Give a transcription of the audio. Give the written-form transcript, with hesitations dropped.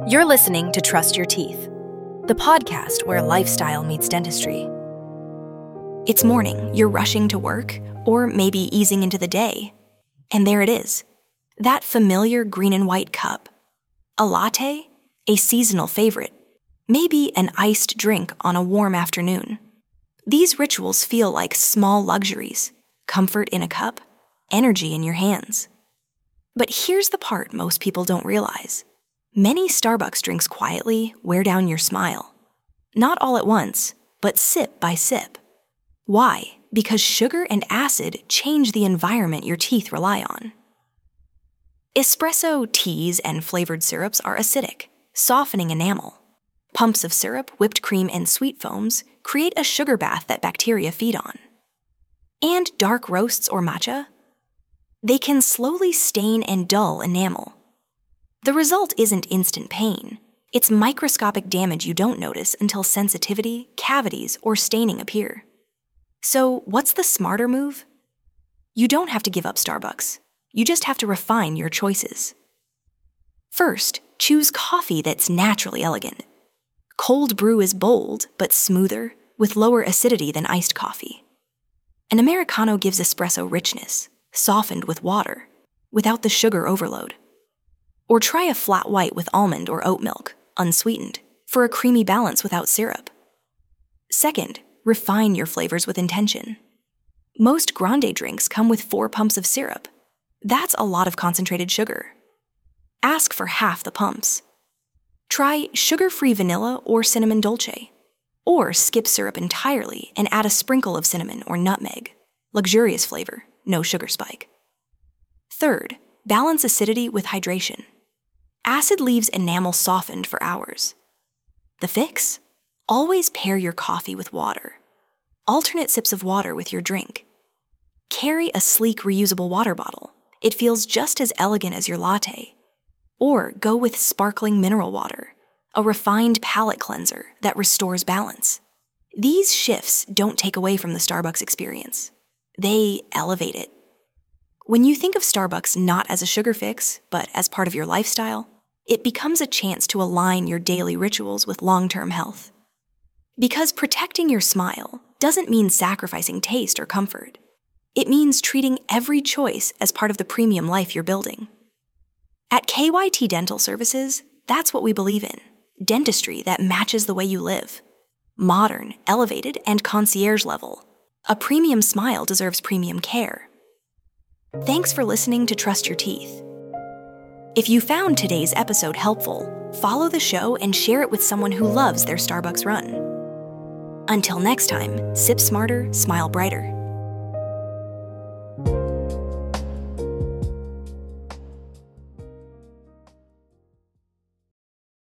You're listening to Trust Your Teeth, the podcast where lifestyle meets dentistry. It's morning, you're rushing to work, or maybe easing into the day. And there it is, that familiar green and white cup. A latte, a seasonal favorite, maybe an iced drink on a warm afternoon. These rituals feel like small luxuries, comfort in a cup, energy in your hands. But here's the part most people don't realize. Many Starbucks drinks quietly wear down your smile. Not all at once, but sip by sip. Why? Because sugar and acid change the environment your teeth rely on. Espresso, teas, and flavored syrups are acidic, softening enamel. Pumps of syrup, whipped cream, and sweet foams create a sugar bath that bacteria feed on. And dark roasts or matcha? They can slowly stain and dull enamel. The result isn't instant pain. It's microscopic damage you don't notice until sensitivity, cavities, or staining appear. So, what's the smarter move? You don't have to give up Starbucks. You just have to refine your choices. First, choose coffee that's naturally elegant. Cold brew is bold, but smoother, with lower acidity than iced coffee. An Americano gives espresso richness, softened with water, without the sugar overload. Or try a flat white with almond or oat milk, unsweetened, for a creamy balance without syrup. Second, refine your flavors with intention. Most grande drinks come with 4 pumps of syrup. That's a lot of concentrated sugar. Ask for half the pumps. Try sugar-free vanilla or cinnamon dolce. Or skip syrup entirely and add a sprinkle of cinnamon or nutmeg. Luxurious flavor, no sugar spike. Third, balance acidity with hydration. Acid leaves enamel softened for hours. The fix? Always pair your coffee with water. Alternate sips of water with your drink. Carry a sleek reusable water bottle. It feels just as elegant as your latte. Or go with sparkling mineral water, a refined palate cleanser that restores balance. These shifts don't take away from the Starbucks experience. They elevate it. When you think of Starbucks not as a sugar fix, but as part of your lifestyle, it becomes a chance to align your daily rituals with long-term health. Because protecting your smile doesn't mean sacrificing taste or comfort. It means treating every choice as part of the premium life you're building. At KYT Dental Services, that's what we believe in. Dentistry that matches the way you live. Modern, elevated, and concierge level. A premium smile deserves premium care. Thanks for listening to Trust Your Teeth. If you found today's episode helpful, follow the show and share it with someone who loves their Starbucks run. Until next time, sip smarter, smile brighter.